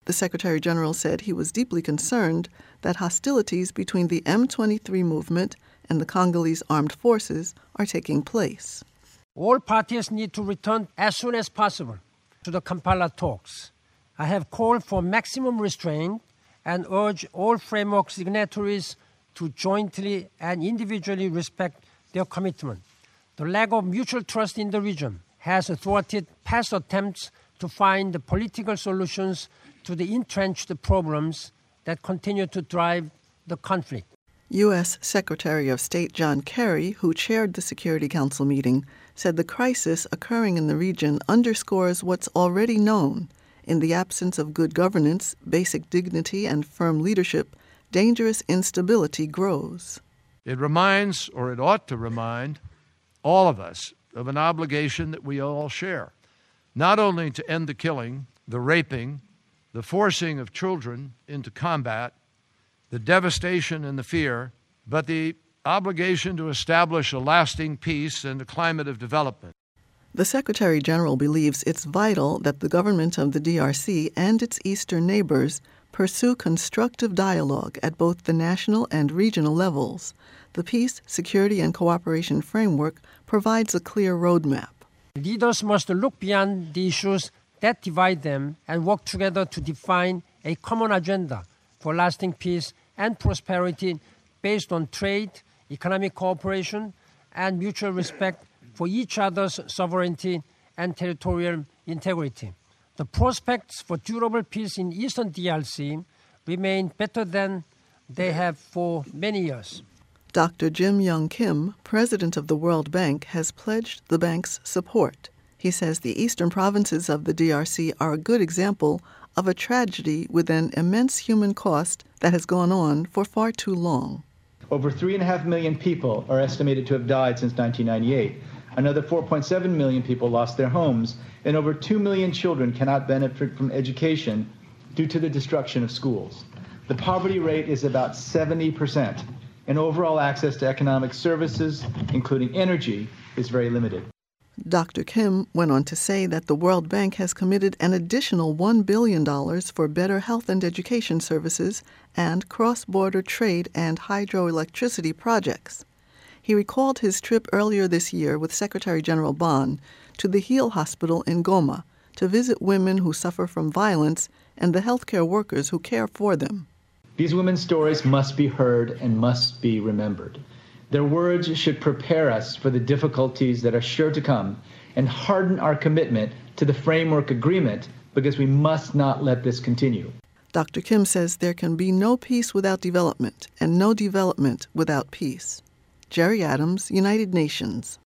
the Secretary General said he was deeply concerned that hostilities between the M23 movement and the Congolese armed forces are taking place. All parties need to return as soon as possible to the Kampala talks. I have called for maximum restraint and urge all framework signatories to jointly and individually respect their commitment. The lack of mutual trust in the region has thwarted past attempts to find political solutions to the entrenched problems that continue to drive the conflict. U.S. Secretary of State John Kerry, who chaired the Security Council meeting, said the crisis occurring in the region underscores what's already known. In the absence of good governance, basic dignity, and firm leadership, dangerous instability grows. It reminds, or it ought to remind, all of us of an obligation that we all share, not only to end the killing, the raping, the forcing of children into combat, the devastation and the fear, but the obligation to establish a lasting peace and a climate of development. The Secretary General believes it's vital that the government of the DRC and its eastern neighbors pursue constructive dialogue at both the national and regional levels. The Peace, Security, and Cooperation Framework provides a clear roadmap. Leaders must look beyond the issues that divide them and work together to define a common agenda for lasting peace and prosperity based on trade, economic cooperation, and mutual respect for each other's sovereignty and territorial integrity. The prospects for durable peace in Eastern DRC remain better than they have for many years. Dr. Jim Young Kim, president of the World Bank, has pledged the bank's support. He says the eastern provinces of the DRC are a good example of a tragedy with an immense human cost that has gone on for far too long. Over 3.5 million people are estimated to have died since 1998. Another 4.7 million people lost their homes, and over 2 million children cannot benefit from education due to the destruction of schools. The poverty rate is about 70%, and overall access to economic services, including energy, is very limited. Dr. Kim went on to say that the World Bank has committed an additional $1 billion for better health and education services and cross-border trade and hydroelectricity projects. He recalled his trip earlier this year with Secretary General Ban to the Heal Hospital in Goma to visit women who suffer from violence and the healthcare workers who care for them. These women's stories must be heard and must be remembered. Their words should prepare us for the difficulties that are sure to come and harden our commitment to the framework agreement, because we must not let this continue. Dr. Kim says there can be no peace without development and no development without peace. Jerry Adams, United Nations.